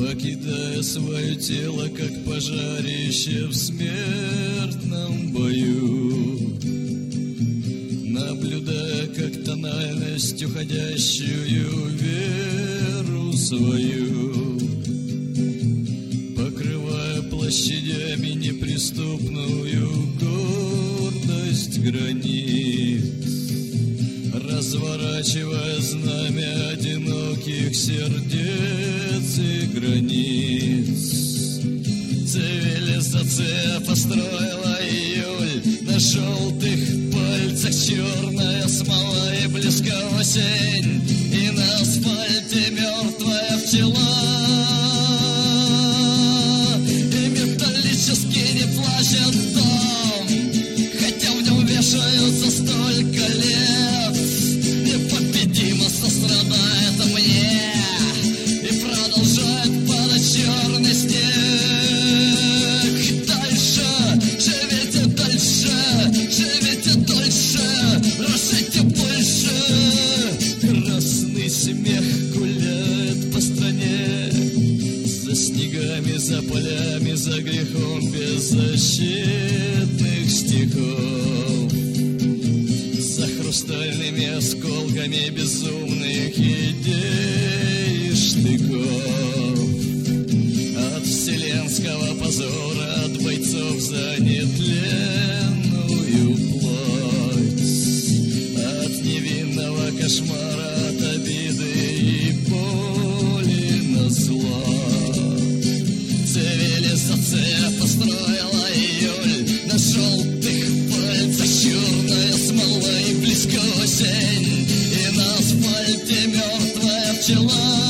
покидая свое тело, как пожарище в смертном бою, наблюдая, как тональность уходящую веру свою, покрывая площадями неприступную гордость границ, разворачивая знамя одиноких сердец и границ. Цивилизация построила июль, на желтых пальцах черная смола и близка осень, и на асфальте мертвая пчела. И металлически не плачет дом, хотя в нем вешаются столько лет. Непобедимо сострадает мне и продолжает падать черный снег. Дальше, живите дальше, живите дольше, рожайте больше. Красный смех гуляет по стране, за снегами, за полями, за грехом беззащитных стихов, за хрустальными осколками безумных идей и штыков, от вселенского позора, от бойцов за нетленную плоть, от невинного кошмара, от обиды и боли на зло. Цивилизация построила июль, на желтых пальцах черная смола и близко осень, и на асфальте мертвая пчела.